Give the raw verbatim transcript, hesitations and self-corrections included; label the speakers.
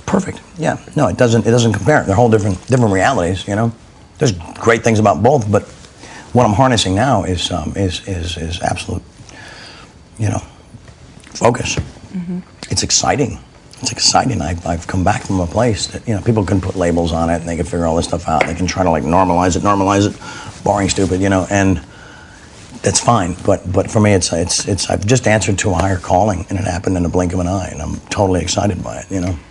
Speaker 1: Perfect. Yeah. No, it doesn't. It doesn't compare. They're whole different different realities. You know, there's great things about both, but what I'm harnessing now is um, is is is absolute. You know, focus. Mm-hmm. It's exciting. It's exciting. I've, I've come back from a place that, you know, people can put labels on it and they can figure all this stuff out. They can try to like normalize it, normalize it, boring, stupid, you know, and that's fine. But but for me, it's it's it's I've just answered to a higher calling, and it happened in the blink of an eye, and I'm totally excited by it, you know.